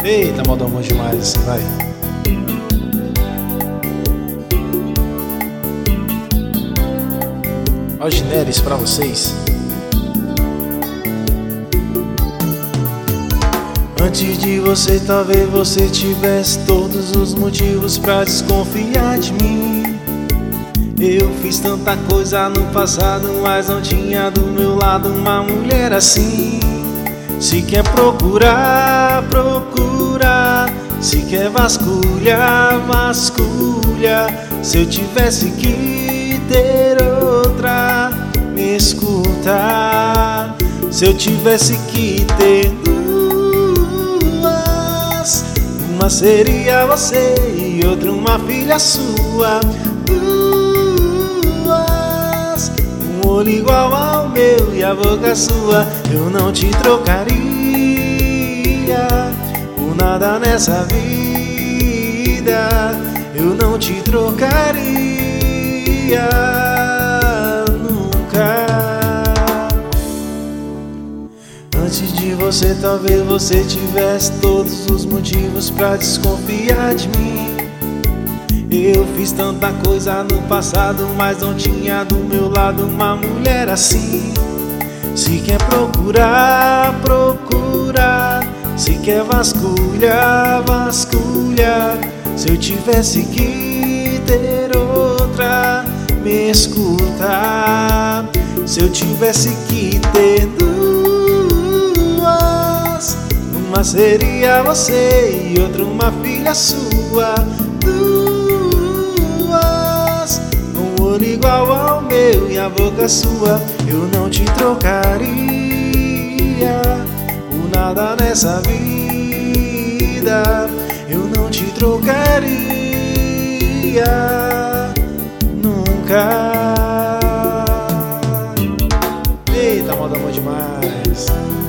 Eita, moda bom demais assim, vai. Ó, Gineres pra vocês. Antes de você, talvez você tivesse todos os motivos pra desconfiar de mim. Eu fiz tanta coisa no passado, mas não tinha do meu lado uma mulher assim. Se quer procurar, procura. Se quer vasculhar, vasculha. Se eu tivesse que ter outra, me escuta. Se eu tivesse que ter duas, uma seria você e outra uma filha sua. Duas, um olho igual ao meu e a boca sua. Eu não te trocaria por nada nessa vida. Eu não te trocaria nunca. Antes de você, talvez você tivesse todos os motivos pra desconfiar de mim. Eu fiz tanta coisa no passado, mas não tinha do meu lado uma mulher assim. Se quer procurar, procura. Se quer vasculhar, vasculha. Se eu tivesse que ter outra, me escuta. Se eu tivesse que ter duas, uma seria você e outra uma filha sua. Duas, um olho igual ao meu e a boca sua. Eu não te trocaria por nada nessa vida. Eu não te trocaria nunca. Eita, moda bom demais.